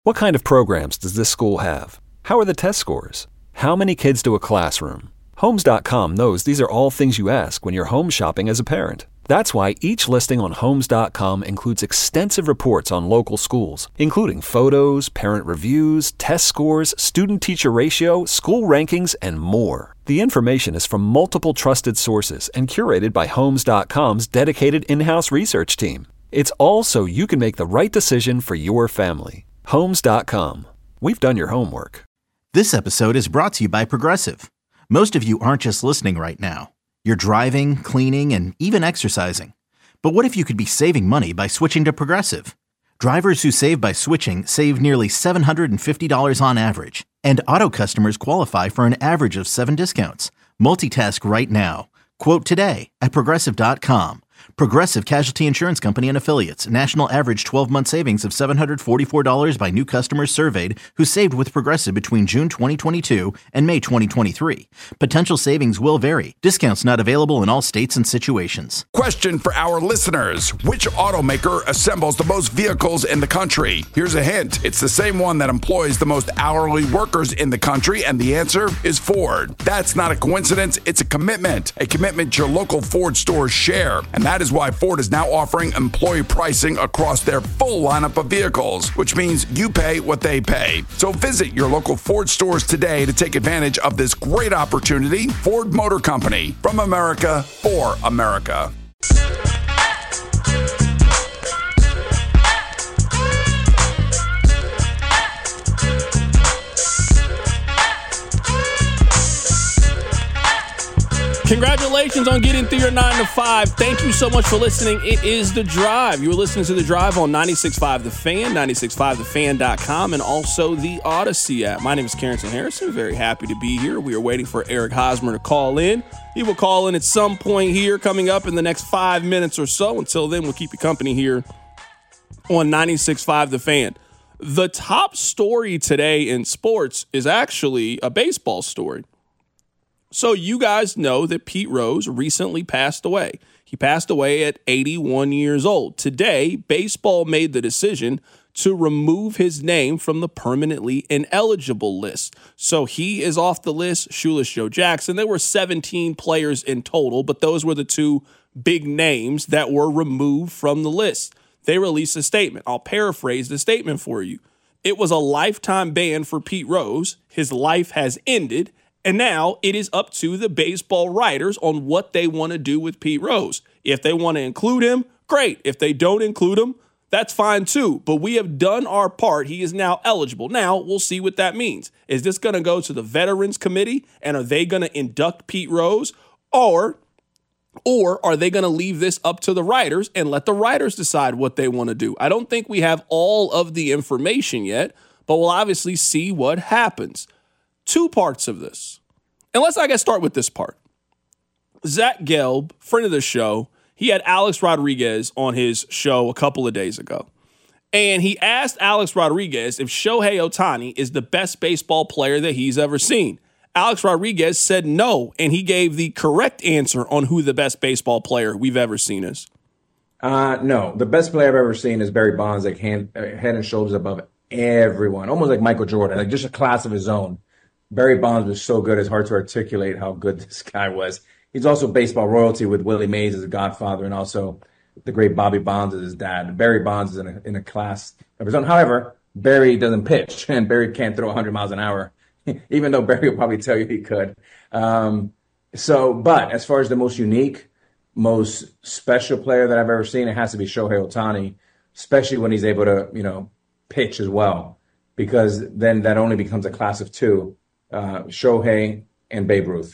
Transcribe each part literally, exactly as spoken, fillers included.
What kind of programs does this school have? How are the test scores? How many kids do a classroom? Homes dot com knows these are all things you ask when you're home shopping as a parent. That's why each listing on Homes dot com includes extensive reports on local schools, including photos, parent reviews, test scores, student-teacher ratio, school rankings, and more. The information is from multiple trusted sources and curated by Homes dot com's dedicated in-house research team. It's all so you can make the right decision for your family. Homes dot com. We've done your homework. This episode is brought to you by Progressive. Most of you aren't just listening right now. You're driving, cleaning, and even exercising. But what if you could be saving money by switching to Progressive? Drivers who save by switching save nearly seven hundred fifty dollars on average. And auto customers qualify for an average of seven discounts. Multitask right now. Quote today at Progressive dot com. Progressive Casualty Insurance Company and Affiliates. National average twelve-month savings of seven hundred forty-four dollars by new customers surveyed who saved with Progressive between June twenty twenty-two and May twenty twenty-three. Potential savings will vary. Discounts not available in all states and situations. Question for our listeners. Which automaker assembles the most vehicles in the country? Here's a hint. It's the same one that employs the most hourly workers in the country, and the answer is Ford. That's not a coincidence. It's a commitment. A commitment your local Ford stores share. And that is why Ford is now offering employee pricing across their full lineup of vehicles, which means you pay what they pay. So visit your local Ford stores today to take advantage of this great opportunity. Ford Motor Company, from America for America. Congratulations on getting through your nine to five. Thank you so much for listening. It is The Drive. You're listening to The Drive on ninety-six point five The Fan, ninety-six point five the fan dot com, and also the Odyssey app. My name is Carrington Harrison. Very happy to be here. We are waiting for Eric Hosmer to call in. He will call in at some point here coming up in the next five minutes or so. Until then, we'll keep you company here on ninety-six point five The Fan. The top story today in sports is actually a baseball story. So you guys know that Pete Rose recently passed away. He passed away at eighty-one years old. Today, baseball made the decision to remove his name from the permanently ineligible list. So he is off the list. Shoeless Joe Jackson. There were seventeen players in total, but those were the two big names that were removed from the list. They released a statement. I'll paraphrase the statement for you. It was a lifetime ban for Pete Rose. His life has ended. And now it is up to the baseball writers on what they want to do with Pete Rose. If they want to include him, great. If they don't include him, that's fine too. But we have done our part. He is now eligible. Now we'll see what that means. Is this going to go to the Veterans Committee, and are they going to induct Pete Rose? Or, or are they going to leave this up to the writers and let the writers decide what they want to do? I don't think we have all of the information yet, but we'll obviously see what happens. Two parts of this. And let's, I guess, start with this part. Zach Gelb, friend of the show, he had Alex Rodriguez on his show a couple of days ago. And he asked Alex Rodriguez if Shohei Ohtani is the best baseball player that he's ever seen. Alex Rodriguez said no, and he gave the correct answer on who the best baseball player we've ever seen is. Uh, no, the best player I've ever seen is Barry Bonds, like hand, head and shoulders above everyone, almost like Michael Jordan, like just a class of his own. Barry Bonds was so good, it's hard to articulate how good this guy was. He's also baseball royalty with Willie Mays as a godfather, and also the great Bobby Bonds as his dad. Barry Bonds is in a, in a class of his own. However, Barry doesn't pitch, and Barry can't throw one hundred miles an hour, even though Barry will probably tell you he could. Um, so, but as far as the most unique, most special player that I've ever seen, it has to be Shohei Ohtani, especially when he's able to, you know, pitch as well, because then that only becomes a class of two. Uh, Shohei and Babe Ruth.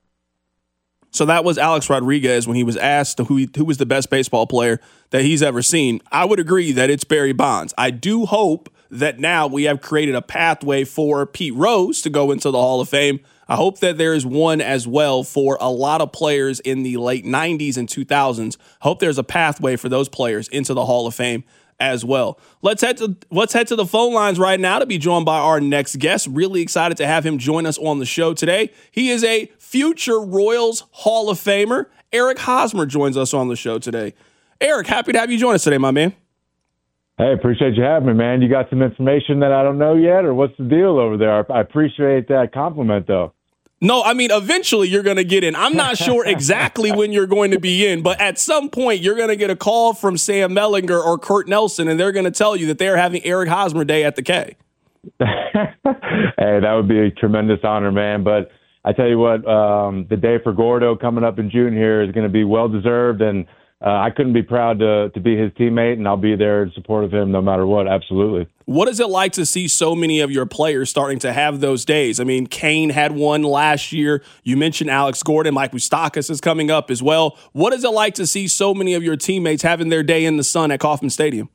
So that was Alex Rodriguez when he was asked who he, who was the best baseball player that he's ever seen. I would agree that it's Barry Bonds. I do hope that now we have created a pathway for Pete Rose to go into the Hall of Fame. I hope that there is one as well for a lot of players in the late nineties and two thousands. I hope there's a pathway for those players into the Hall of Fame as well. Let's head to let's head to the phone lines right now to be joined by our next guest. Really excited to have him join us on the show today. He is a future Royals Hall of Famer. Eric Hosmer joins us on the show today. Eric, happy to have you join us today, my man. Hey, appreciate you having me, man. You got some information that I don't know yet, or what's the deal over there? I appreciate that compliment, though. No, I mean, eventually you're going to get in. I'm not sure exactly when you're going to be in, but at some point you're going to get a call from Sam Mellinger or Kurt Nelson, and they're going to tell you that they're having Eric Hosmer Day at the K. Hey, that would be a tremendous honor, man. But I tell you what, um, the day for Gordo coming up in June here is going to be well-deserved, and uh, I couldn't be proud to to be his teammate, and I'll be there in support of him no matter what, absolutely. What is it like to see so many of your players starting to have those days? I mean, Kane had one last year. You mentioned Alex Gordon. Mike Moustakas is coming up as well. What is it like to see so many of your teammates having their day in the sun at Kauffman Stadium?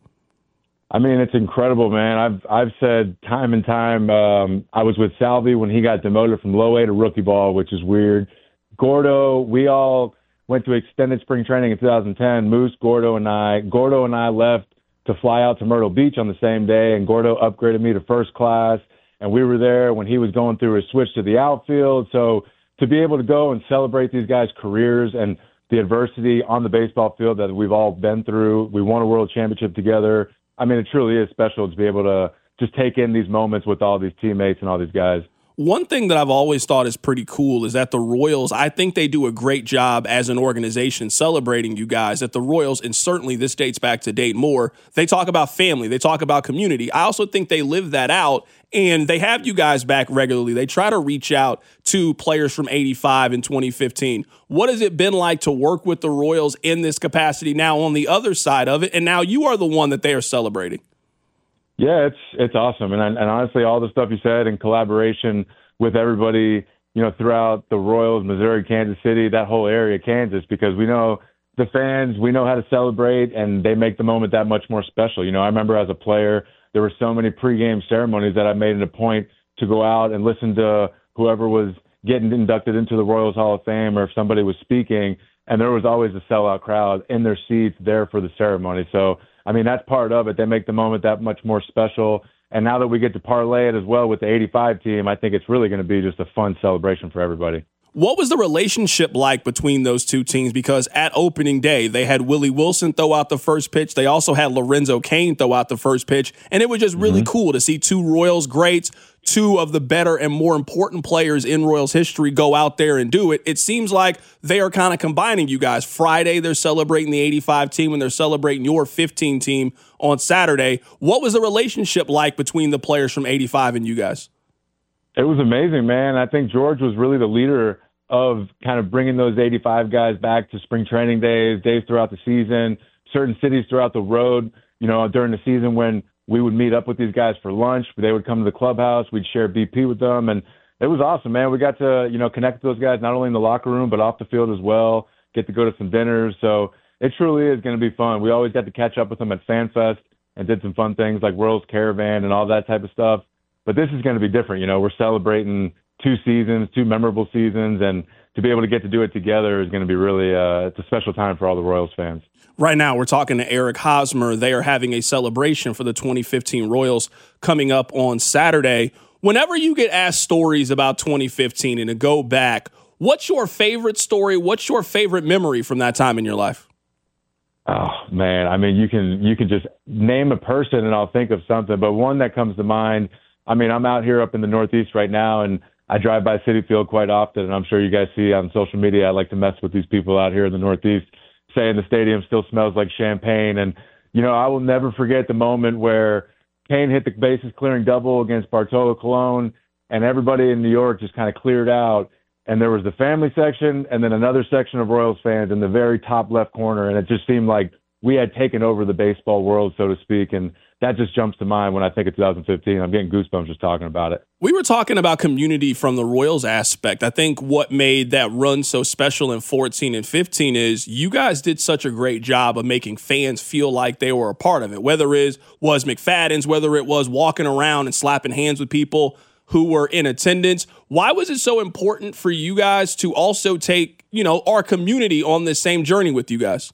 I mean, it's incredible, man. I've I've said time and time, um, I was with Salvi when he got demoted from low A to rookie ball, which is weird. Gordo, we all went to extended spring training in two thousand ten. Moose, Gordo, and I. Gordo and I left to fly out to Myrtle Beach on the same day, and Gordo upgraded me to first class, and we were there when he was going through his switch to the outfield. So to be able to go and celebrate these guys' careers and the adversity on the baseball field that we've all been through, we won a world championship together. I mean, it truly is special to be able to just take in these moments with all these teammates and all these guys. One thing that I've always thought is pretty cool is that the Royals, I think they do a great job as an organization celebrating you guys. At the Royals, and certainly this dates back to Dayton Moore, they talk about family, they talk about community. I also think they live that out, and they have you guys back regularly. They try to reach out to players from eighty-five and twenty fifteen. What has it been like to work with the Royals in this capacity now on the other side of it, and now you are the one that they are celebrating? Yeah, it's it's awesome. And, and honestly, all the stuff you said in collaboration with everybody, you know, throughout the Royals, Missouri, Kansas City, that whole area, Kansas, because we know the fans, we know how to celebrate, and they make the moment that much more special. You know, I remember as a player, there were so many pregame ceremonies that I made it a point to go out and listen to whoever was getting inducted into the Royals Hall of Fame, or if somebody was speaking, and there was always a sellout crowd in their seats there for the ceremony. So, I mean, that's part of it. They make the moment that much more special. And now that we get to parlay it as well with the eighty-five team, I think it's really going to be just a fun celebration for everybody. What was the relationship like between those two teams? Because at opening day, they had Willie Wilson throw out the first pitch. They also had Lorenzo Cain throw out the first pitch. And it was just really mm-hmm. cool to see two Royals greats, two of the better and more important players in Royals history go out there and do it. It seems like they are kind of combining you guys. Friday, they're celebrating the eighty-five team, and they're celebrating your fifteen team on Saturday. What was the relationship like between the players from eighty-five and you guys? It was amazing, man. I think George was really the leader of kind of bringing those eighty-five guys back to spring training days, days throughout the season, certain cities throughout the road, you know, during the season when we would meet up with these guys for lunch. They would come to the clubhouse. We'd share B P with them. And it was awesome, man. We got to, you know, connect with those guys not only in the locker room, but off the field as well, get to go to some dinners. So it truly is going to be fun. We always got to catch up with them at FanFest and did some fun things like World's Caravan and all that type of stuff. But this is going to be different. You know, we're celebrating two seasons, two memorable seasons, and to be able to get to do it together is going to be really uh, it's a special time for all the Royals fans. Right now, we're talking to Eric Hosmer. They are having a celebration for the twenty fifteen Royals coming up on Saturday. Whenever you get asked stories about twenty fifteen and to go back, what's your favorite story? What's your favorite memory from that time in your life? Oh, man. I mean, you can you can just name a person and I'll think of something. But one that comes to mind, I mean, I'm out here up in the Northeast right now, and I drive by Citi Field quite often, and I'm sure you guys see on social media I like to mess with these people out here in the Northeast saying the stadium still smells like champagne. And, you know, I will never forget the moment where Kane hit the bases clearing double against Bartolo Colon, and everybody in New York just kind of cleared out. And there was the family section and then another section of Royals fans in the very top left corner, and it just seemed like we had taken over the baseball world, so to speak. And that just jumps to mind when I think of two thousand fifteen. I'm getting goosebumps just talking about it. We were talking about community from the Royals aspect. I think what made that run so special in fourteen and fifteen is you guys did such a great job of making fans feel like they were a part of it, whether it was McFadden's, whether it was walking around and slapping hands with people who were in attendance. Why was it so important for you guys to also take, you know, our community on this same journey with you guys?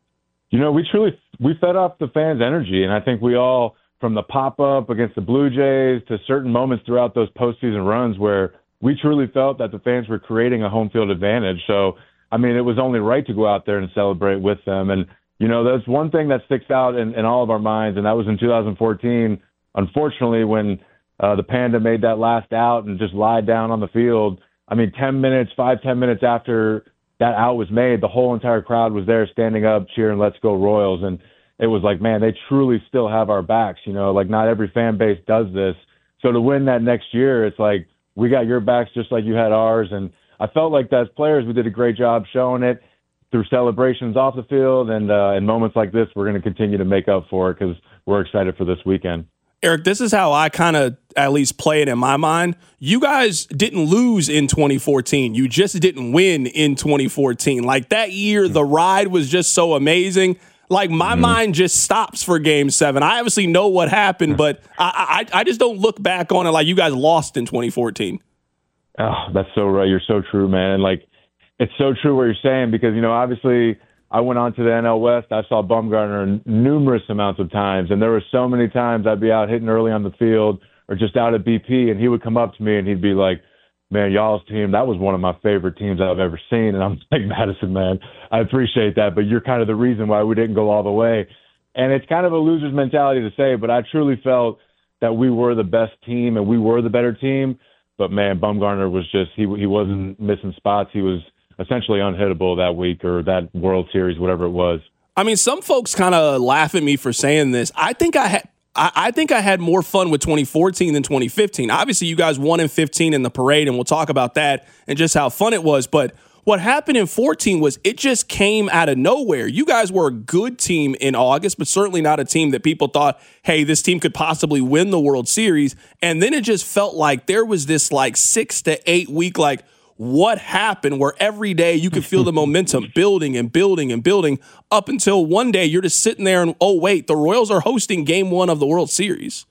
You know, we truly we fed off the fans' energy, and I think we all, from the pop-up against the Blue Jays to certain moments throughout those postseason runs where we truly felt that the fans were creating a home field advantage. So, I mean, it was only right to go out there and celebrate with them. And you know, that's one thing that sticks out in, in all of our minds, and that was in two thousand fourteen, unfortunately, when uh, the Panda made that last out and just lied down on the field. I mean, ten minutes, five, ten minutes after that out was made, the whole entire crowd was there standing up, cheering, "Let's go Royals." And it was like, man, they truly still have our backs. You know, like not every fan base does this. So to win that next year, it's like, we got your backs just like you had ours. And I felt like as players, we did a great job showing it through celebrations off the field. And uh, in moments like this, we're going to continue to make up for it because we're excited for this weekend. Eric, this is how I kind of at least play it in my mind. You guys didn't lose in twenty fourteen. You just didn't win in twenty fourteen. Like that year, the ride was just so amazing. Like my mm-hmm. mind just stops for game seven. I obviously know what happened, but I, I I just don't look back on it like you guys lost in twenty fourteen. Oh, that's so right. You're so true, man. Like it's so true what you're saying because, you know, obviously I went on to the N L West. I saw Bumgarner numerous amounts of times, and there were so many times I'd be out hitting early on the field or just out at B P, and he would come up to me and he'd be like, "Man, y'all's team, that was one of my favorite teams I've ever seen." And I'm like, "Madison, man, I appreciate that, but you're kind of the reason why we didn't go all the way." And it's kind of a loser's mentality to say, but I truly felt that we were the best team and we were the better team. But, man, Bumgarner was just he, – he wasn't missing spots. He was essentially unhittable that week or that World Series, whatever it was. I mean, some folks kind of laugh at me for saying this. I think I had – I think I had more fun with twenty fourteen than twenty fifteen. Obviously, you guys won in fifteen in the parade, and we'll talk about that and just how fun it was. But what happened in fourteen was it just came out of nowhere. You guys were a good team in August, but certainly not a team that people thought, hey, this team could possibly win the World Series. And then it just felt like there was this like six to eight week like, what happened where every day you could feel the momentum building and building and building up until one day you're just sitting there and, oh, wait, the Royals are hosting game one of the World Series.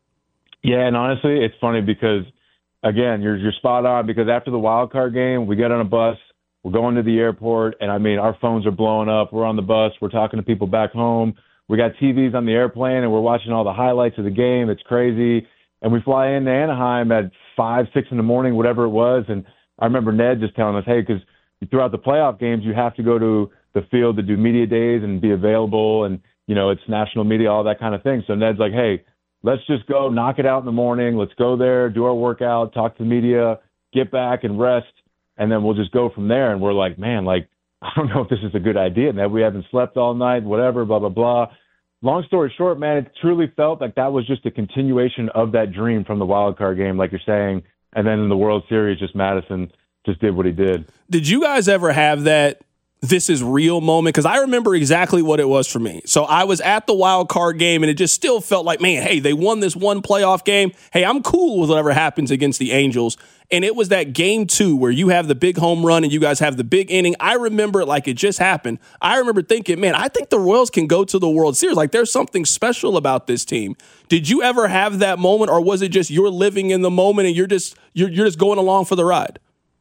Yeah, and honestly, it's funny because, again, you're you're spot on because after the wild card game, we get on a bus, we're going to the airport, and, I mean, our phones are blowing up. We're on the bus. We're talking to people back home. We got T Vs on the airplane, and we're watching all the highlights of the game. It's crazy. And we fly into Anaheim at five, six in the morning, whatever it was, and I remember Ned just telling us, hey, because throughout the playoff games, you have to go to the field to do media days and be available. And, you know, it's national media, all that kind of thing. So Ned's like, hey, let's just go knock it out in the morning. Let's go there, do our workout, talk to the media, get back and rest. And then we'll just go from there. And we're like, man, like, I don't know if this is a good idea, Ned. We haven't slept all night, whatever, blah, blah, blah. Long story short, man, it truly felt like that was just a continuation of that dream from the wild card game, like you're saying. And then in the World Series, just Madison just did what he did. Did you guys ever have that this is real moment? Because I remember exactly what it was for me. So I was at the wild card game, and it just still felt like, man, hey, they won this one playoff game. Hey, I'm cool with whatever happens against the Angels. And it was that game two where you have the big home run and you guys have the big inning. I remember it like it just happened. I remember thinking, man, I think the Royals can go to the World Series. Like there's something special about this team. Did you ever have that moment, or was it just you're living in the moment and you're just you're, you're just going along for the ride?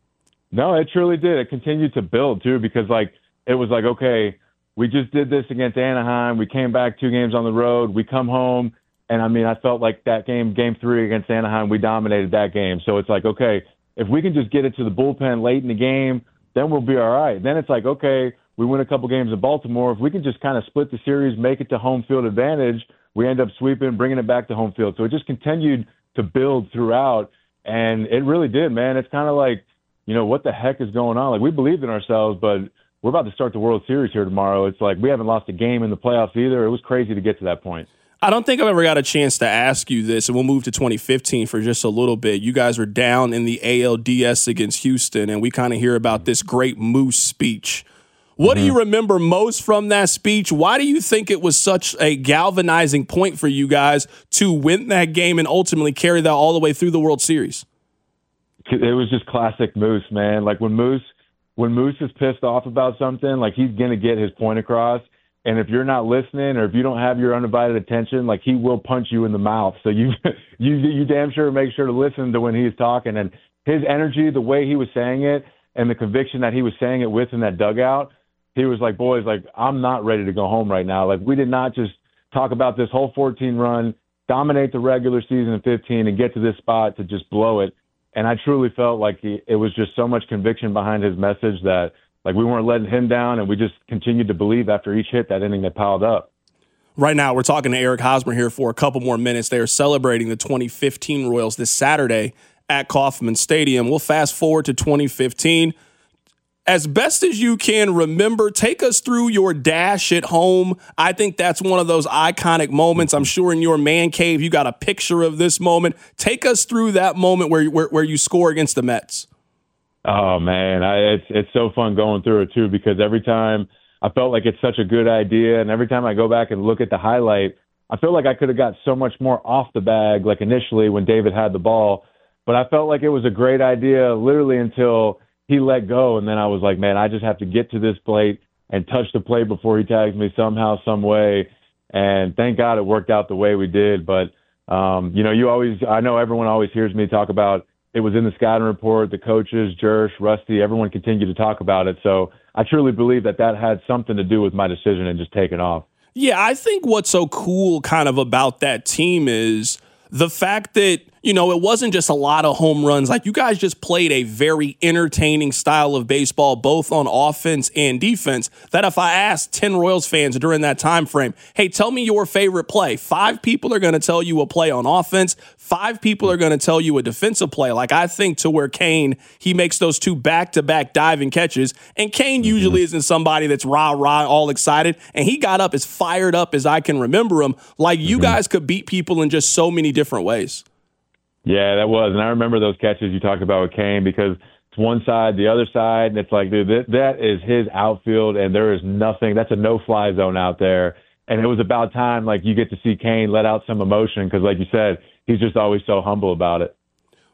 No, it truly did. It continued to build, too, because, like, it was like, okay, we just did this against Anaheim. We came back two games on the road. We come home, and, I mean, I felt like that game, game three against Anaheim, we dominated that game. So it's like, okay, if we can just get it to the bullpen late in the game, then we'll be all right. Then it's like, okay, we win a couple games in Baltimore. If we can just kind of split the series, make it to home field advantage, we end up sweeping, bringing it back to home field. So it just continued to build throughout, and it really did, man. It's kind of like, you know, what the heck is going on? Like, we believed in ourselves, but we're about to start the World Series here tomorrow. It's like we haven't lost a game in the playoffs either. It was crazy to get to that point. I don't think I've ever got a chance to ask you this, and we'll move to twenty fifteen for just a little bit. You guys were down in the A L D S against Houston, and we kind of hear about this great Moose speech. What mm-hmm. do you remember most from that speech? Why do you think it was such a galvanizing point for you guys to win that game and ultimately carry that all the way through the World Series? It was just classic Moose, man. Like when Moose, when Moose is pissed off about something, like he's going to get his point across. And if you're not listening or if you don't have your undivided attention, like he will punch you in the mouth. So you, you, you damn sure make sure to listen to when he's talking. And his energy, the way he was saying it and the conviction that he was saying it with in that dugout, he was like, boys, like, I'm not ready to go home right now. Like we did not just talk about this whole fourteen run, dominate the regular season in fifteen and get to this spot to just blow it. And I truly felt like he, it was just so much conviction behind his message that like we weren't letting him down, and we just continued to believe after each hit that inning that piled up. Right now, we're talking to Eric Hosmer here for a couple more minutes. They are celebrating the twenty fifteen Royals this Saturday at Kauffman Stadium. We'll fast forward to twenty fifteen. As best as you can remember, take us through your dash at home. I think that's one of those iconic moments. I'm sure in your man cave you got a picture of this moment. Take us through that moment where where, where you score against the Mets. Oh, man, I, it's it's so fun going through it, too, because every time I felt like it's such a good idea, and every time I go back and look at the highlight, I feel like I could have got so much more off the bag, like initially when David had the ball. But I felt like it was a great idea literally until he let go, and then I was like, man, I just have to get to this plate and touch the plate before he tags me somehow, some way. And thank God it worked out the way we did. But, um, you know, you always – I know everyone always hears me talk about it was in the scouting report, the coaches, Jersh, Rusty, everyone continued to talk about it. So I truly believe that that had something to do with my decision and just taking off. Yeah, I think what's so cool kind of about that team is the fact that, you know, it wasn't just a lot of home runs. Like, you guys just played a very entertaining style of baseball, both on offense and defense, that if I asked ten Royals fans during that time frame, hey, tell me your favorite play, five people are going to tell you a play on offense, five people are going to tell you a defensive play. Like, I think to where Kane, he makes those two back-to-back diving catches, and Kane mm-hmm. usually isn't somebody that's rah-rah, all excited, and he got up as fired up as I can remember him. Like, you mm-hmm. guys could beat people in just so many different ways. Yeah, that was. And I remember those catches you talked about with Kane, because it's one side, the other side, and it's like, dude, that, that is his outfield, and there is nothing. That's a no-fly zone out there. And it was about time, like, you get to see Kane let out some emotion because, like you said, he's just always so humble about it.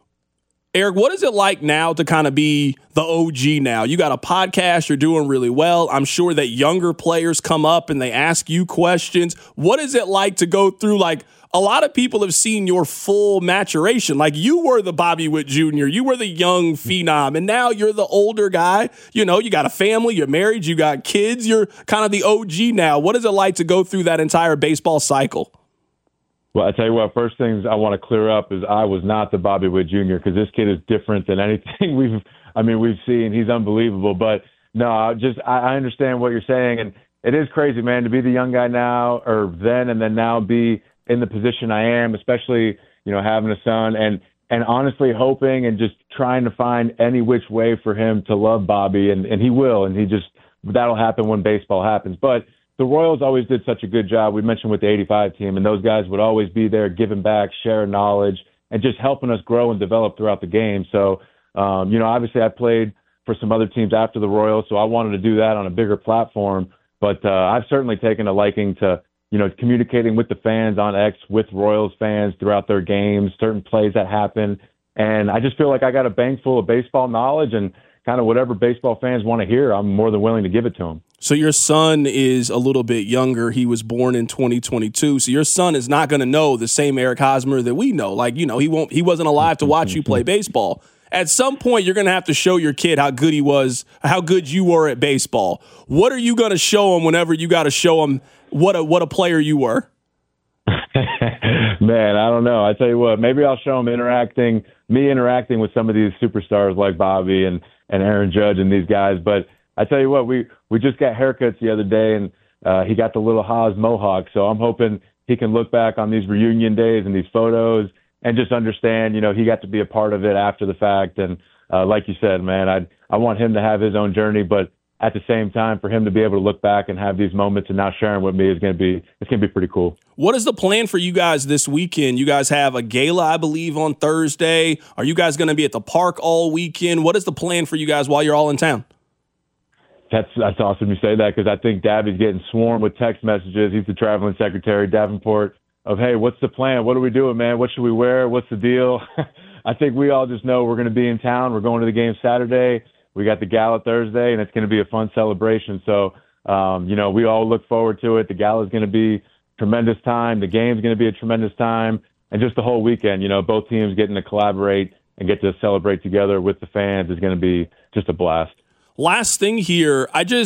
Eric, what is it like now to kind of be the O G now? You got a podcast, you're doing really well. I'm sure that younger players come up and they ask you questions. What is it like to go through, like, a lot of people have seen your full maturation. Like, you were the Bobby Witt Junior, you were the young phenom, and now you're the older guy. You know, you got a family, you're married, you got kids, you're kind of the O G now. What is it like to go through that entire baseball cycle? Well, I tell you what, first things I want to clear up is I was not the Bobby Witt Junior, because this kid is different than anything we've, I mean, we've seen. He's unbelievable. But no, I just, I, I understand what you're saying. And it is crazy, man, to be the young guy now, or then, and then now be in the position I am, especially, you know, having a son, and, and honestly hoping and just trying to find any which way for him to love Bobby. And, and he will, and he just, that'll happen when baseball happens. But the Royals always did such a good job. We mentioned with the eighty-five team, and those guys would always be there giving back, sharing knowledge, and just helping us grow and develop throughout the game. So, um, you know, obviously I played for some other teams after the Royals, so I wanted to do that on a bigger platform. But uh, I've certainly taken a liking to, you know, communicating with the fans on X, with Royals fans throughout their games, certain plays that happen. And I just feel like I got a bank full of baseball knowledge, and kind of whatever baseball fans want to hear, I'm more than willing to give it to them. So your son is a little bit younger. He was born in twenty twenty-two. So your son is not going to know the same Eric Hosmer that we know. Like, you know, he won't, he wasn't alive to watch you play baseball. At some point, you're going to have to show your kid how good he was, how good you were at baseball. What are you going to show him whenever you got to show him what a, what a player you were? Man, I don't know. I tell you what, maybe I'll show him interacting, me interacting with some of these superstars like Bobby and, and Aaron Judge and these guys. But I tell you what, we, we just got haircuts the other day, and uh, he got the little Haas mohawk. So I'm hoping he can look back on these reunion days and these photos and just understand, you know, he got to be a part of it after the fact. And uh, like you said, man, I I want him to have his own journey, but at the same time, for him to be able to look back and have these moments and now sharing with me is going to be, it's going to be pretty cool. What is the plan for you guys this weekend? You guys have a gala, I believe, on Thursday. Are you guys going to be at the park all weekend? What is the plan for you guys while you're all in town? That's that's awesome you say that, because I think Dabby's getting swarmed with text messages. He's the traveling secretary, Davenport, of, hey, what's the plan? What are we doing, man? What should we wear? What's the deal? I think we all just know we're going to be in town. We're going to the game Saturday. We got the gala Thursday, and it's going to be a fun celebration. So, um, you know, we all look forward to it. The gala is going to be a tremendous time. The game's going to be a tremendous time. And just the whole weekend, you know, both teams getting to collaborate and get to celebrate together with the fans is going to be just a blast. Last thing here, I just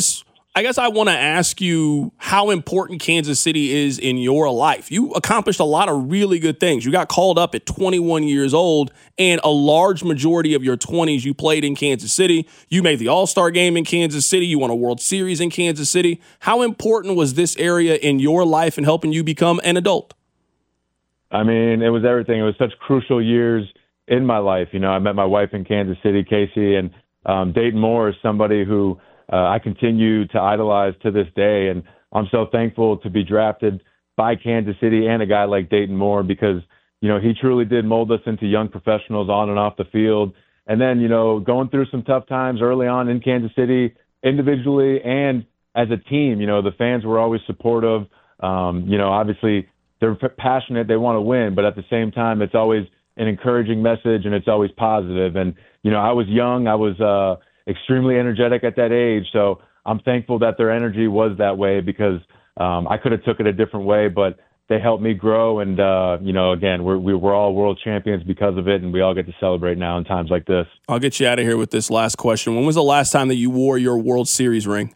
I guess I want to ask you how important Kansas City is in your life. You accomplished a lot of really good things. You got called up at twenty-one years old, and a large majority of your twenties you played in Kansas City. You made the All-Star game in Kansas City. You won a World Series in Kansas City. How important was this area in your life and helping you become an adult? I mean, it was everything. It was such crucial years in my life. You know, I met my wife in Kansas City, Casey, and um, Dayton Moore is somebody who Uh, I continue to idolize to this day, and I'm so thankful to be drafted by Kansas City and a guy like Dayton Moore because, you know, he truly did mold us into young professionals on and off the field. And then, you know, going through some tough times early on in Kansas City, individually and as a team, you know, the fans were always supportive. Um, you know, obviously they're passionate, they want to win, but at the same time, it's always an encouraging message and it's always positive. And, you know, I was young, I was uh, extremely energetic at that age. So I'm thankful that their energy was that way because um, I could have took it a different way, but they helped me grow. And, uh, you know, again, we're, we we're all world champions because of it, and we all get to celebrate now in times like this. I'll get you out of here with this last question. When was the last time that you wore your World Series ring?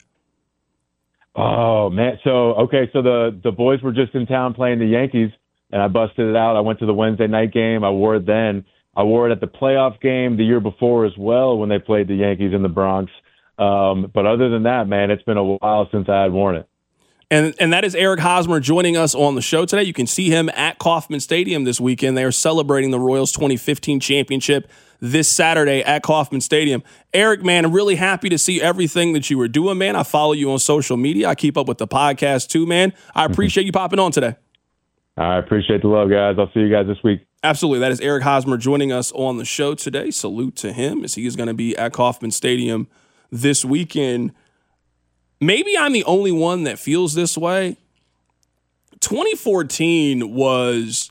Oh, man. So, okay, so the, the boys were just in town playing the Yankees, and I busted it out. I went to the Wednesday night game. I wore it then. I wore it at the playoff game the year before as well when they played the Yankees in the Bronx. Um, but other than that, man, it's been a while since I had worn it. And and that is Eric Hosmer joining us on the show today. You can see him at Kauffman Stadium this weekend. They are celebrating the Royals twenty fifteen championship this Saturday at Kauffman Stadium. Eric, man, I'm really happy to see everything that you were doing, man. I follow you on social media. I keep up with the podcast too, man. I appreciate you popping on today. I appreciate the love, guys. I'll see you guys this week. Absolutely. That is Eric Hosmer joining us on the show today. Salute to him as he is going to be at Kauffman Stadium this weekend. Maybe I'm the only one that feels this way. twenty fourteen was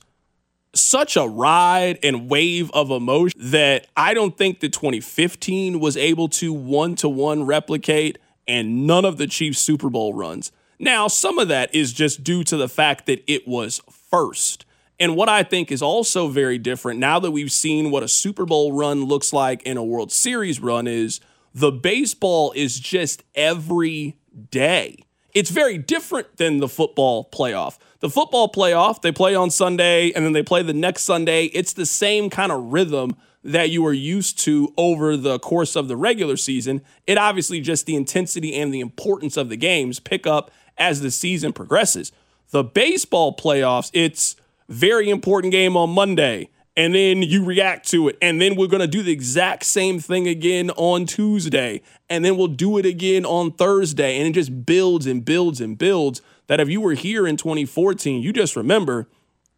such a ride and wave of emotion that I don't think that twenty fifteen was able to one-to-one replicate, and none of the Chiefs Super Bowl runs. Now, some of that is just due to the fact that it was first. And what I think is also very different now that we've seen what a Super Bowl run looks like and a World Series run is, the baseball is just every day. It's very different than the football playoff. The football playoff, they play on Sunday and then they play the next Sunday. It's the same kind of rhythm that you are used to over the course of the regular season. It obviously just the intensity and the importance of the games pick up as the season progresses. The baseball playoffs, it's very important game on Monday, and then you react to it, and then we're going to do the exact same thing again on Tuesday, and then we'll do it again on Thursday, and it just builds and builds and builds. That if you were here in twenty fourteen, you just remember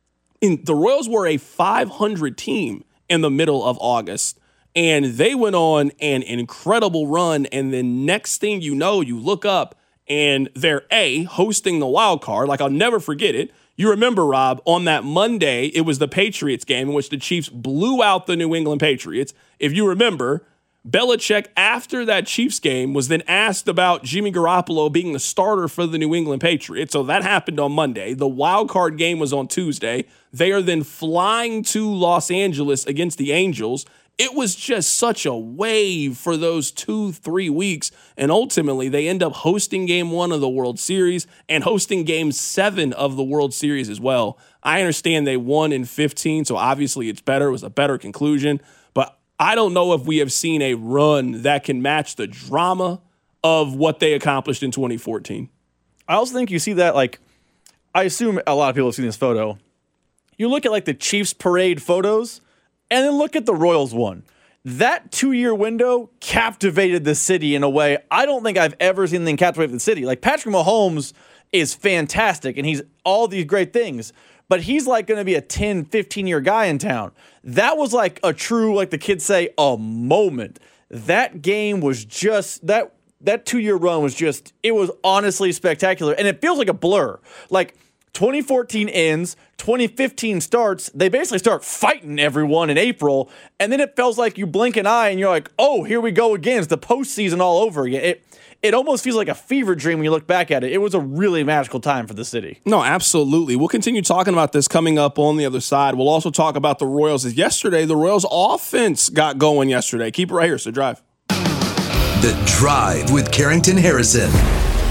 in, the Royals were a five hundred team in the middle of August, and they went on an incredible run, and then next thing you know, you look up, and they're A, hosting the wild card. Like, I'll never forget it. You remember, Rob, on that Monday, it was the Patriots game in which the Chiefs blew out the New England Patriots. If you remember, Belichick, after that Chiefs game, was then asked about Jimmy Garoppolo being the starter for the New England Patriots. So that happened on Monday. The wild card game was on Tuesday. They are then flying to Los Angeles against the Angels. It was just such a wave for those two, three weeks. And ultimately, they end up hosting game one of the World Series and hosting game seven of the World Series as well. I understand they won in fifteen, so obviously it's better. It was a better conclusion. But I don't know if we have seen a run that can match the drama of what they accomplished in twenty fourteen. I also think you see that, like, I assume a lot of people have seen this photo. You look at, like, the Chiefs parade photos, and then look at the Royals one. That two-year window captivated the city in a way I don't think I've ever seen anything captivate the city. Like, Patrick Mahomes is fantastic, and he's all these great things, but he's like going to be a ten, fifteen-year guy in town. That was like a true, like the kids say, a moment. That game was just, that that two-year run was just, it was honestly spectacular, and it feels like a blur. Like, twenty fourteen ends, twenty fifteen starts, they basically start fighting everyone in April, and then it feels like you blink an eye and you're like, oh, here we go again. It's the postseason all over again. It it almost feels like a fever dream when you look back at it. It was a really magical time for the city. No, absolutely. We'll continue talking about this coming up on the other side. We'll also talk about the Royals. Yesterday, the Royals offense got going yesterday. Keep it right here, so drive. The Drive with Carrington Harrison.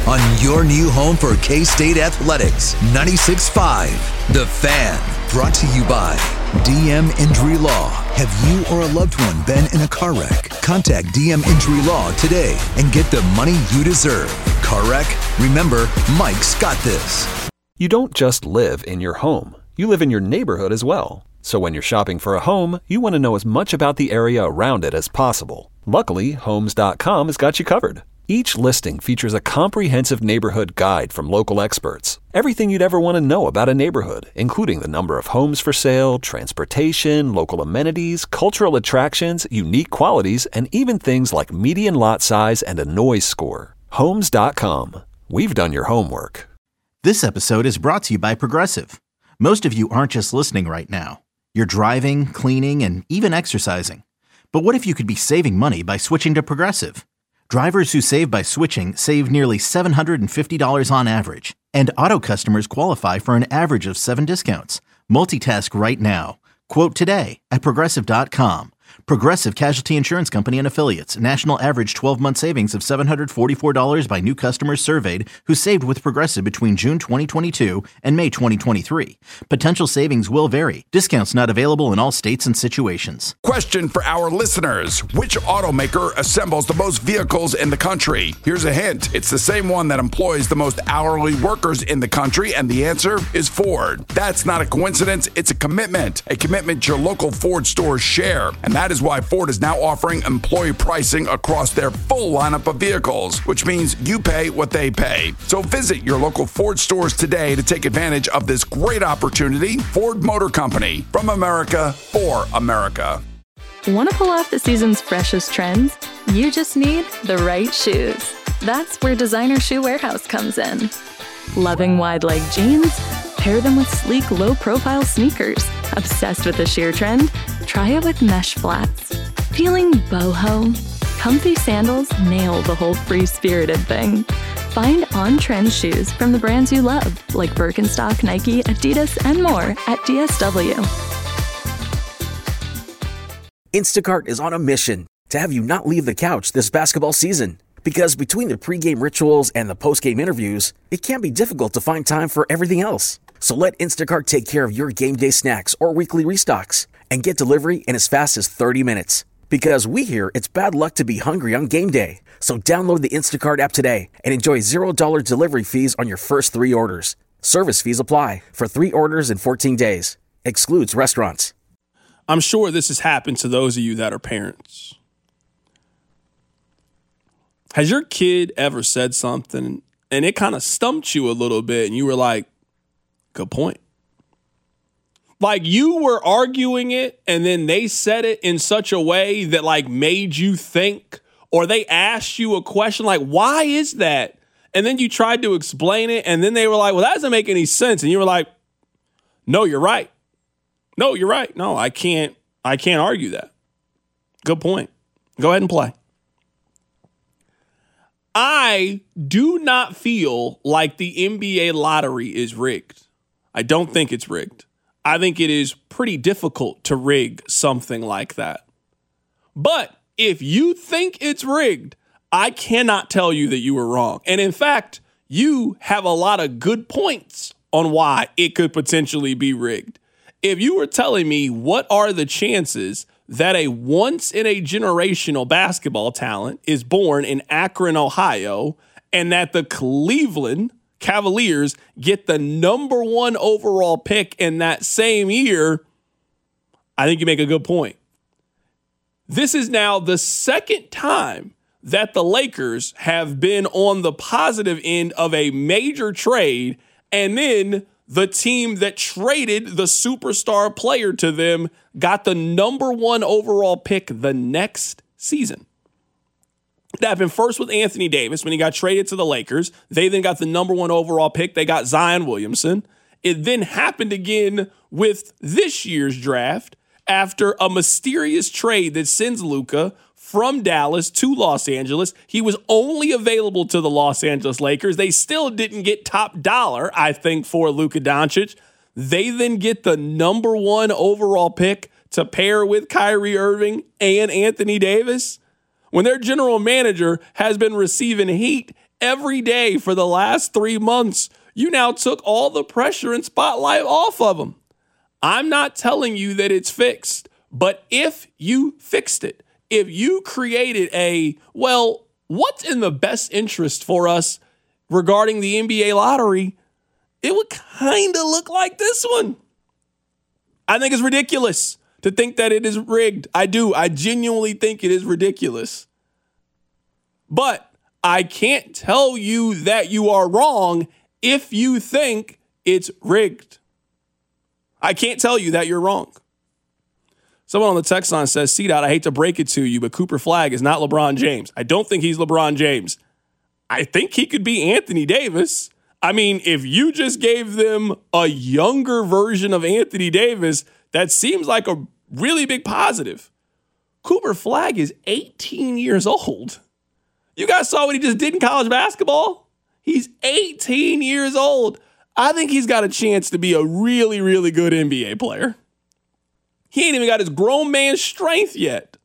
on your new home for K-State Athletics. ninety-six point five The Fan. Brought to you by D M Injury Law. Have you or a loved one been in a car wreck? Contact D M Injury Law today and get the money you deserve. Car wreck? Remember, Mike's got this. You don't just live in your home. You live in your neighborhood as well. So when you're shopping for a home, you want to know as much about the area around it as possible. Luckily, Homes dot com has got you covered. Each listing features a comprehensive neighborhood guide from local experts. Everything you'd ever want to know about a neighborhood, including the number of homes for sale, transportation, local amenities, cultural attractions, unique qualities, and even things like median lot size and a noise score. Homes dot com. We've done your homework. This episode is brought to you by Progressive. Most of you aren't just listening right now. You're driving, cleaning, and even exercising. But what if you could be saving money by switching to Progressive? Drivers who save by switching save nearly seven hundred fifty dollars on average, and auto customers qualify for an average of seven discounts. Multitask right now. Quote today at Progressive dot com. Progressive Casualty Insurance Company and Affiliates. National average twelve-month savings of seven hundred forty-four dollars by new customers surveyed who saved with Progressive between June twenty twenty-two and May twenty twenty-three. Potential savings will vary. Discounts not available in all states and situations. Question for our listeners. Which automaker assembles the most vehicles in the country? Here's a hint. It's the same one that employs the most hourly workers in the country, and the answer is Ford. That's not a coincidence. It's a commitment. A commitment your local Ford stores share. And that is why Ford is now offering employee pricing across their full lineup of vehicles, which means you pay what they pay. So visit your local Ford stores today to take advantage of this great opportunity. Ford Motor Company, from America, for America. Want to pull off the season's freshest trends? You just need the right shoes. That's where Designer Shoe Warehouse comes in. Loving wide-leg jeans? Pair them with sleek, low-profile sneakers. Obsessed with the sheer trend? Try it with mesh flats. Feeling boho? Comfy sandals nail the whole free-spirited thing. Find on-trend shoes from the brands you love, like Birkenstock, Nike, Adidas, and more at D S W. Instacart is on a mission to have you not leave the couch this basketball season. Because between the pregame rituals and the postgame interviews, it can be difficult to find time for everything else. So let Instacart take care of your game day snacks or weekly restocks and get delivery in as fast as thirty minutes. Because we hear it's bad luck to be hungry on game day. So download the Instacart app today and enjoy zero dollars delivery fees on your first three orders. Service fees apply for three orders in fourteen days. Excludes restaurants. I'm sure this has happened to those of you that are parents. Has your kid ever said something and it kind of stumped you a little bit and you were like, good point? Like you were arguing it and then they said it in such a way that like made you think, or they asked you a question like, why is that? And then you tried to explain it and then they were like, well, that doesn't make any sense. And you were like, no, you're right. No, you're right. No, I can't, I can't argue that. Good point. Go ahead and play. I do not feel like the N B A lottery is rigged. I don't think it's rigged. I think it is pretty difficult to rig something like that. But if you think it's rigged, I cannot tell you that you were wrong. And in fact, you have a lot of good points on why it could potentially be rigged. If you were telling me what are the chances that a once-in-a-generational basketball talent is born in Akron, Ohio, and that the Cleveland Cavaliers get the number one overall pick in that same year, I think you make a good point. This is now the second time that the Lakers have been on the positive end of a major trade, and then the team that traded the superstar player to them got the number one overall pick the next season. That happened first with Anthony Davis when he got traded to the Lakers. They then got the number one overall pick. They got Zion Williamson. It then happened again with this year's draft after a mysterious trade that sends Luka from Dallas to Los Angeles. He was only available to the Los Angeles Lakers. They still didn't get top dollar, I think, for Luka Doncic. They then get the number one overall pick to pair with Kyrie Irving and Anthony Davis. When their general manager has been receiving heat every day for the last three months. You now took all the pressure and spotlight off of him. I'm not telling you that it's fixed, but if you fixed it, if you created a, well, what's in the best interest for us regarding the N B A lottery, it would kind of look like this one. I think it's ridiculous to think that it is rigged. I do. I genuinely think it is ridiculous. But I can't tell you that you are wrong if you think it's rigged. I can't tell you that you're wrong. Someone on the text line says, C-Dot, I hate to break it to you, but Cooper Flagg is not LeBron James. I don't think he's LeBron James. I think he could be Anthony Davis. I mean, if you just gave them a younger version of Anthony Davis, that seems like a really big positive. Cooper Flagg is eighteen years old. You guys saw what he just did in college basketball? He's eighteen years old. I think he's got a chance to be a really, really good N B A player. He ain't even got his grown man strength yet.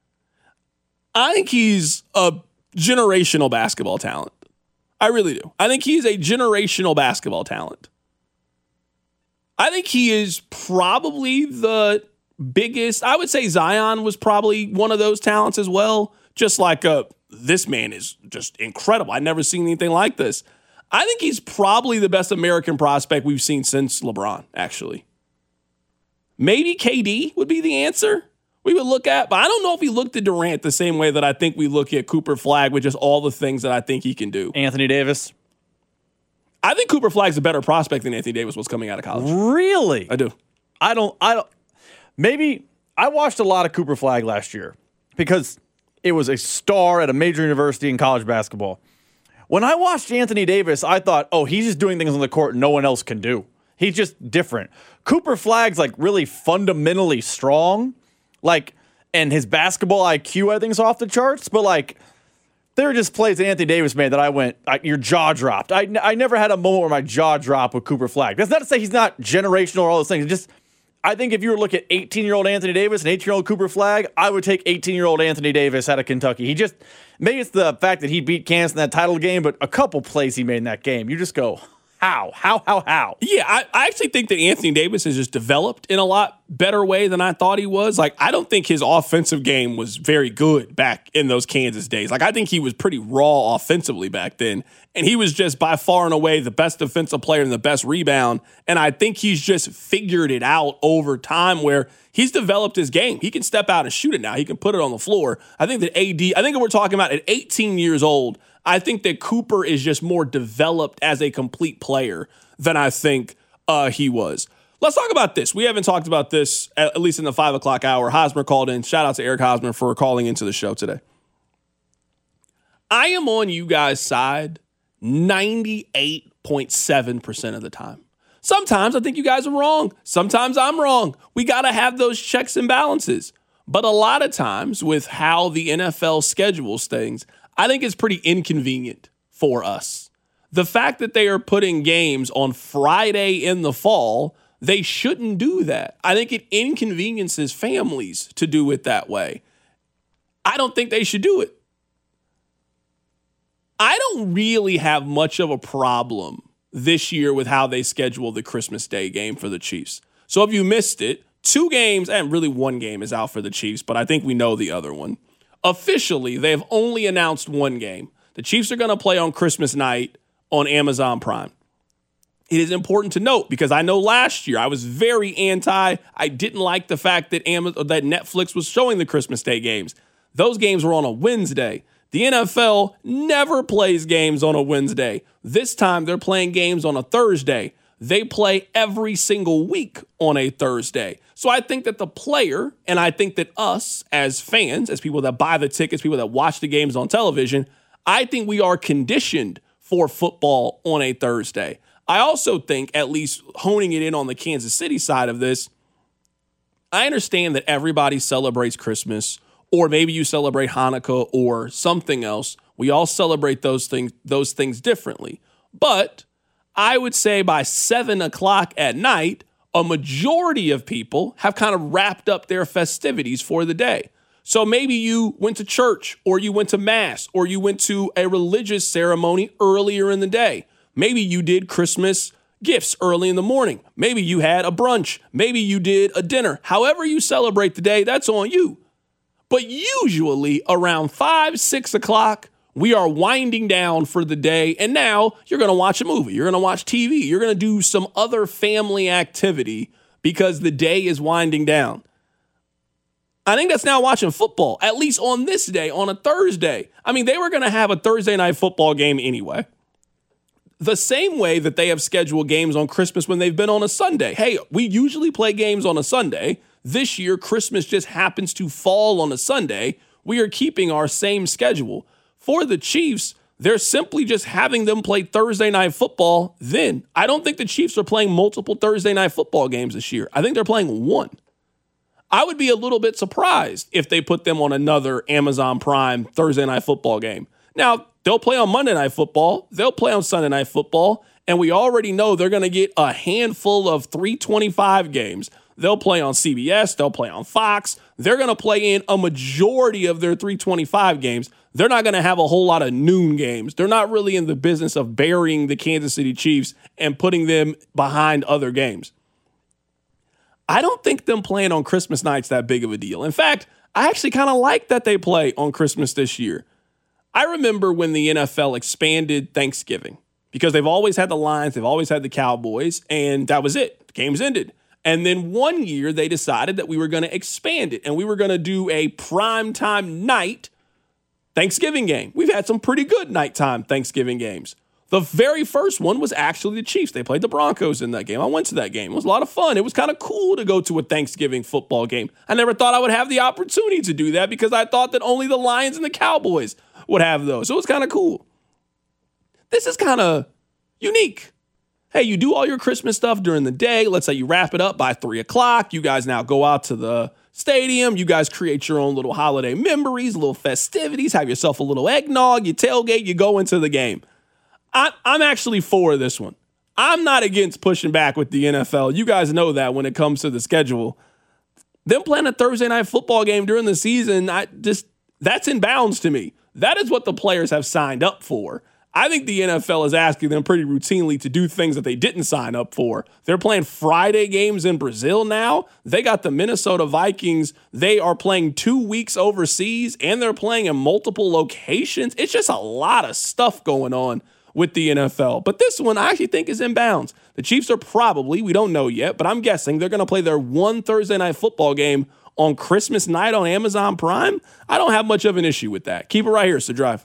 I think he's a generational basketball talent. I really do. I think he's a generational basketball talent. I think he is probably the biggest. I would say Zion was probably one of those talents as well. Just like a, this man is just incredible. I've never seen anything like this. I think he's probably the best American prospect we've seen since LeBron, actually. Maybe K D would be the answer we would look at, but I don't know if he looked at Durant the same way that I think we look at Cooper Flagg with just all the things that I think he can do. Anthony Davis. I think Cooper Flagg's a better prospect than Anthony Davis was coming out of college. Really? I do. I don't, I don't, maybe, I watched a lot of Cooper Flagg last year because it was a star at a major university in college basketball. When I watched Anthony Davis, I thought, oh, he's just doing things on the court no one else can do. He's just different. Cooper Flagg's like really fundamentally strong. Like, and his basketball I Q, I think, is off the charts. But like, there are just plays that Anthony Davis made that I went, I, your jaw dropped. I, I never had a moment where my jaw dropped with Cooper Flagg. That's not to say he's not generational or all those things. It's just, I think if you were to look at eighteen-year-old Anthony Davis and eighteen-year-old Cooper Flagg, I would take eighteen-year-old Anthony Davis out of Kentucky. He just, maybe it's the fact that he beat Kansas in that title game, but a couple plays he made in that game, you just go, how, how, how, how? Yeah, I, I actually think that Anthony Davis has just developed in a lot better way than I thought he was. Like, I don't think his offensive game was very good back in those Kansas days. Like, I think he was pretty raw offensively back then. And he was just by far and away the best defensive player and the best rebound. And I think he's just figured it out over time where he's developed his game. He can step out and shoot it now. He can put it on the floor. I think that A D, I think that we're talking about at eighteen years old, I think that Cooper is just more developed as a complete player than I think uh, he was. Let's talk about this. We haven't talked about this, at least in the five o'clock hour. Hosmer called in. Shout out to Eric Hosmer for calling into the show today. I am on you guys' side ninety-eight point seven percent of the time. Sometimes I think you guys are wrong. Sometimes I'm wrong. We got to have those checks and balances. But a lot of times with how the N F L schedules things, I think it's pretty inconvenient for us. The fact that they are putting games on Friday in the fall, they shouldn't do that. I think it inconveniences families to do it that way. I don't think they should do it. I don't really have much of a problem this year with how they schedule the Christmas Day game for the Chiefs. So if you missed it, two games, and really one game is out for the Chiefs, but I think we know the other one. Officially, they have only announced one game. The Chiefs are going to play on Christmas night on Amazon Prime. It is important to note because I know last year I was very anti. I didn't like the fact that Amazon, that Netflix was showing the Christmas Day games. Those games were on a Wednesday. The N F L never plays games on a Wednesday. This time they're playing games on a Thursday. They play every single week on a Thursday. So I think that the player, and I think that us as fans, as people that buy the tickets, people that watch the games on television, I think we are conditioned for football on a Thursday. I also think, at least honing it in on the Kansas City side of this, I understand that everybody celebrates Christmas, or maybe you celebrate Hanukkah or something else. We all celebrate those things, those things differently. But I would say by seven o'clock at night, a majority of people have kind of wrapped up their festivities for the day. So maybe you went to church or you went to mass or you went to a religious ceremony earlier in the day. Maybe you did Christmas gifts early in the morning. Maybe you had a brunch. Maybe you did a dinner. However you celebrate the day, that's on you. But usually around five, six o'clock, we are winding down for the day. And now you're going to watch a movie. You're going to watch T V. You're going to do some other family activity because the day is winding down. I think that's now watching football, at least on this day, on a Thursday. I mean, they were going to have a Thursday night football game anyway. The same way that they have scheduled games on Christmas when they've been on a Sunday. Hey, we usually play games on a Sunday. This year, Christmas just happens to fall on a Sunday. We are keeping our same schedule. For the Chiefs, they're simply just having them play Thursday night football then. I don't think the Chiefs are playing multiple Thursday night football games this year. I think they're playing one. I would be a little bit surprised if they put them on another Amazon Prime Thursday night football game. Now, they'll play on Monday Night Football. They'll play on Sunday Night Football. And we already know they're going to get a handful of three twenty-five games. They'll play on C B S. They'll play on Fox. They're going to play in a majority of their three twenty-five games. They're not going to have a whole lot of noon games. They're not really in the business of burying the Kansas City Chiefs and putting them behind other games. I don't think them playing on Christmas night's that big of a deal. In fact, I actually kind of like that they play on Christmas this year. I remember when the N F L expanded Thanksgiving because they've always had the Lions, they've always had the Cowboys, and that was it. The games ended. And then one year they decided that we were going to expand it and we were going to do a primetime night Thanksgiving game. We've had some pretty good nighttime Thanksgiving games. The very first one was actually the Chiefs. They played the Broncos in that game. I went to that game. It was a lot of fun. It was kind of cool to go to a Thanksgiving football game. I never thought I would have the opportunity to do that because I thought that only the Lions and the Cowboys would have those. So it was kind of cool. This is kind of unique. Hey, you do all your Christmas stuff during the day. Let's say you wrap it up by three o'clock. You guys now go out to the stadium. You guys create your own little holiday memories, little festivities, have yourself a little eggnog, you tailgate, you go into the game. I, I'm actually for this one. I'm not against pushing back with the N F L. You guys know that when it comes to the schedule. Them playing a Thursday night football game during the season, I just that's in bounds to me. That is what the players have signed up for. I think the N F L is asking them pretty routinely to do things that they didn't sign up for. They're playing Friday games in Brazil now. They got the Minnesota Vikings. They are playing two weeks overseas, and they're playing in multiple locations. It's just a lot of stuff going on with the N F L. But this one I actually think is in bounds. The Chiefs are probably, we don't know yet, but I'm guessing they're going to play their one Thursday night football game on Christmas night on Amazon Prime. I don't have much of an issue with that. Keep it right here. It's The Drive.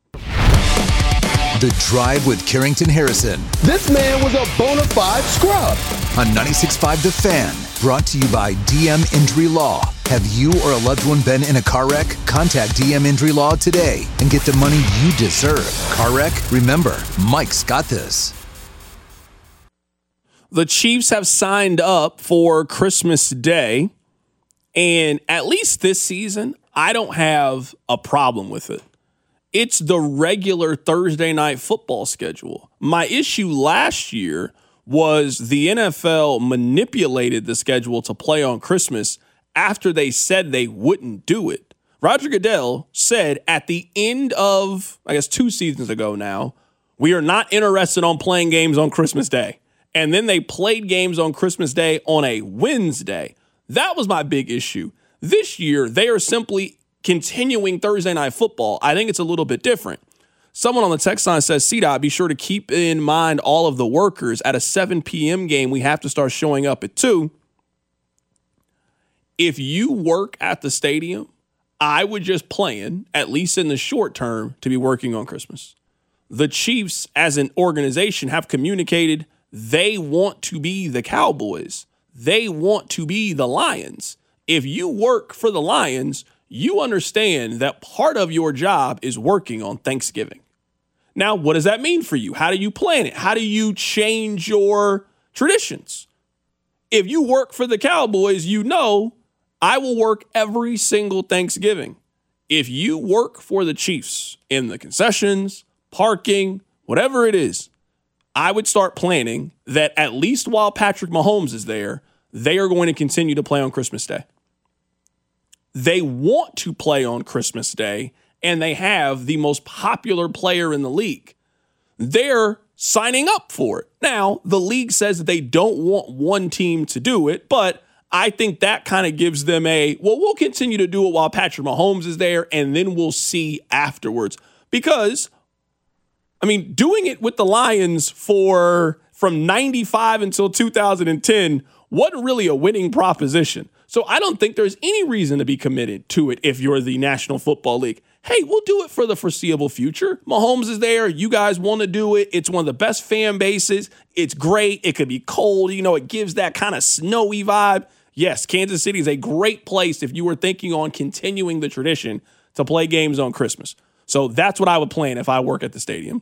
The Drive with Carrington Harrison. This man was a bona fide scrub. On ninety-six point five The Fan. Brought to you by D M Injury Law. Have you or a loved one been in a car wreck? Contact D M Injury Law today and get the money you deserve. Car wreck? Remember, Mike's got this. The Chiefs have signed up for Christmas Day, and at least this season, I don't have a problem with it. It's the regular Thursday night football schedule. My issue last year was the N F L manipulated the schedule to play on Christmas after they said they wouldn't do it. Roger Goodell said at the end of, I guess, two seasons ago now, we are not interested on playing games on Christmas Day. And then they played games on Christmas Day on a Wednesday. That was my big issue. This year, they are simply continuing Thursday night football. I think it's a little bit different. Someone on the text line says, C DOT, be sure to keep in mind all of the workers. At a seven p.m. game, we have to start showing up at two. If you work at the stadium, I would just plan, at least in the short term, to be working on Christmas. The Chiefs, as an organization, have communicated they want to be the Cowboys. They want to be the Lions. If you work for the Lions, you understand that part of your job is working on Thanksgiving. Now, what does that mean for you? How do you plan it? How do you change your traditions? If you work for the Cowboys, you know I will work every single Thanksgiving. If you work for the Chiefs in the concessions, parking, whatever it is, I would start planning that at least while Patrick Mahomes is there, they are going to continue to play on Christmas Day. they want to play on Christmas Day, and they have the most popular player in the league. They're signing up for it. Now, the league says that they don't want one team to do it, but I think that kind of gives them a, well, we'll continue to do it while Patrick Mahomes is there, and then we'll see afterwards. Because, I mean, doing it with the Lions for from ninety-five until two thousand ten wasn't really a winning proposition. So I don't think there's any reason to be committed to it if you're the National Football League. Hey, we'll do it for the foreseeable future. Mahomes is there. You guys want to do it. It's one of the best fan bases. It's great. It could be cold. You know, it gives that kind of snowy vibe. Yes, Kansas City is a great place if you were thinking on continuing the tradition to play games on Christmas. So that's what I would plan if I work at the stadium.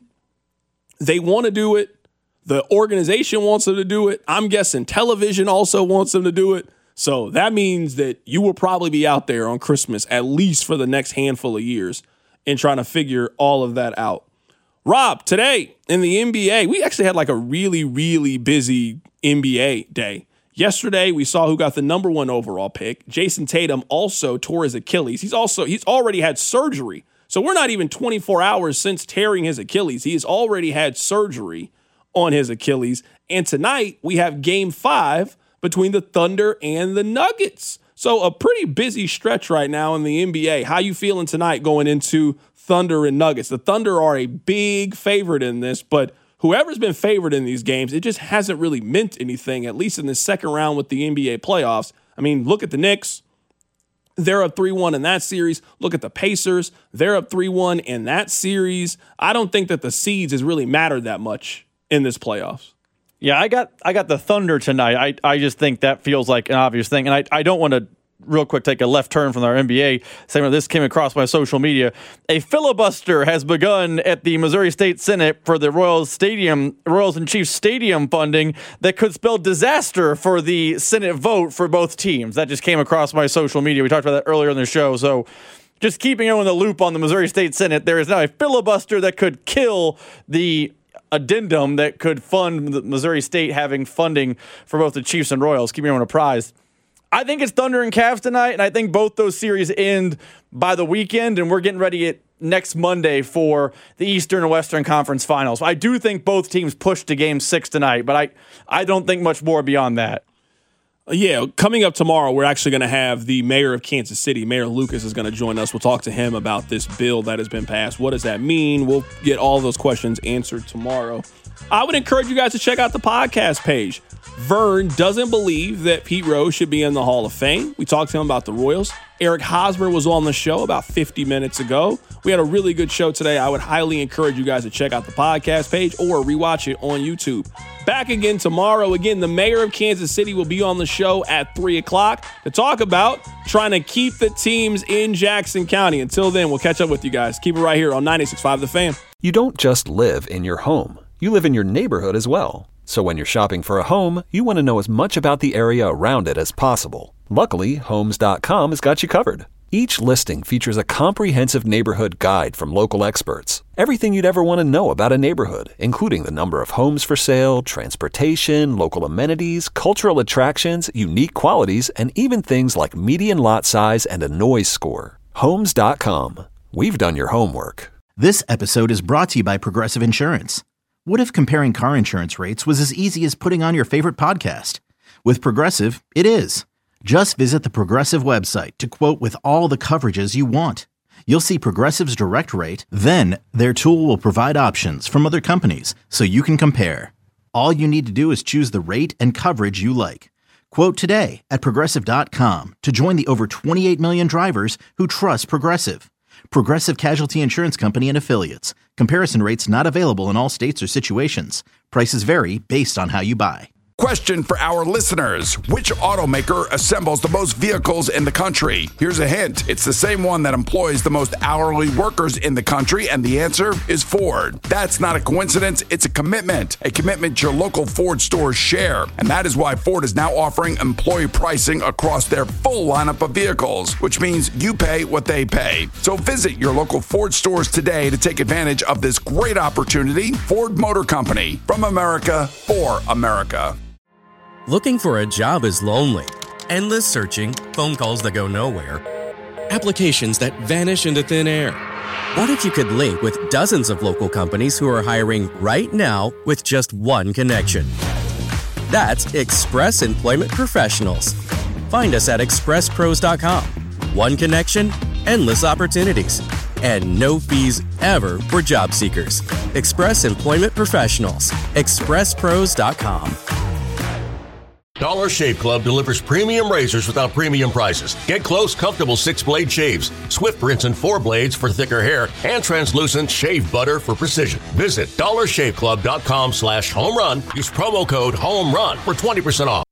They want to do it. The organization wants them to do it. I'm guessing television also wants them to do it. So that means that you will probably be out there on Christmas, at least for the next handful of years, and trying to figure all of that out. Rob, today in the N B A, we actually had like a really, really busy N B A day. Yesterday, we saw who got the number one overall pick. Jason Tatum also tore his Achilles. He's also, he's already had surgery. So we're not even twenty-four hours since tearing his Achilles. He has already had surgery on his Achilles. And tonight, we have game five between the Thunder and the Nuggets. So a pretty busy stretch right now in the N B A. How you feeling tonight going into Thunder and Nuggets? The Thunder are a big favorite in this, but whoever's been favored in these games, it just hasn't really meant anything, at least in the second round with the N B A playoffs. I mean, look at the Knicks. They're up three one in that series. Look at the Pacers. They're up three one in that series. I don't think that the seeds has really mattered that much in this playoffs. Yeah, I got I got the Thunder tonight. I, I just think that feels like an obvious thing. And I, I don't want to real quick take a left turn from our N B A segment. This came across my social media. A filibuster has begun at the Missouri State Senate for the Royals Stadium, Royals and Chiefs Stadium funding that could spell disaster for the Senate vote for both teams. That just came across my social media. We talked about that earlier in the show. So just keeping you in the loop on the Missouri State Senate, there is now a filibuster that could kill the addendum that could fund the Missouri State having funding for both the Chiefs and Royals. Keep everyone apprised. I think it's Thunder and Cavs tonight, and I think both those series end by the weekend, and we're getting ready at next Monday for the Eastern and Western Conference Finals. I do think both teams push to Game six tonight, but I, I don't think much more beyond that. Yeah, coming up tomorrow, we're actually going to have the mayor of Kansas City, Mayor Lucas, is going to join us. We'll talk to him about this bill that has been passed. What does that mean? We'll get all those questions answered tomorrow. I would encourage you guys to check out the podcast page. Vern doesn't believe that Pete Rose should be in the Hall of Fame. We talked to him about the Royals. Eric Hosmer was on the show about fifty minutes ago. We had a really good show today. I would highly encourage you guys to check out the podcast page or rewatch it on YouTube. Back again tomorrow. Again, the mayor of Kansas City will be on the show at three o'clock to talk about trying to keep the teams in Jackson County. Until then, we'll catch up with you guys. Keep it right here on ninety-six point five The Fan. You don't just live in your home. You live in your neighborhood as well. So when you're shopping for a home, you want to know as much about the area around it as possible. Luckily, Homes dot com has got you covered. Each listing features a comprehensive neighborhood guide from local experts. Everything you'd ever want to know about a neighborhood, including the number of homes for sale, transportation, local amenities, cultural attractions, unique qualities, and even things like median lot size and a noise score. Homes dot com. We've done your homework. This episode is brought to you by Progressive Insurance. What if comparing car insurance rates was as easy as putting on your favorite podcast? With Progressive, it is. Just visit the Progressive website to quote with all the coverages you want. You'll see Progressive's direct rate, then their tool will provide options from other companies so you can compare. All you need to do is choose the rate and coverage you like. Quote today at Progressive dot com to join the over twenty-eight million drivers who trust Progressive. Progressive Casualty Insurance Company and Affiliates. Comparison rates not available in all states or situations. Prices vary based on how you buy. Question for our listeners. Which automaker assembles the most vehicles in the country? Here's a hint. It's the same one that employs the most hourly workers in the country, and the answer is Ford. That's not a coincidence. It's a commitment. A commitment your local Ford stores share. And that is why Ford is now offering employee pricing across their full lineup of vehicles, which means you pay what they pay. So visit your local Ford stores today to take advantage of this great opportunity. Ford Motor Company. From America, for America. Looking for a job is lonely. Endless searching, phone calls that go nowhere, applications that vanish into thin air? What if you could link with dozens of local companies who are hiring right now with just one connection? That's Express Employment Professionals. Find us at express pros dot com. One connection, endless opportunities, and no fees ever for job seekers. Express Employment Professionals. express pros dot com. Dollar Shave Club delivers premium razors without premium prices. Get close, comfortable six-blade shaves, swift rinse and four blades for thicker hair, and translucent shave butter for precision. Visit dollar shave club dot com slash home run. Use promo code HOME RUN for twenty percent off.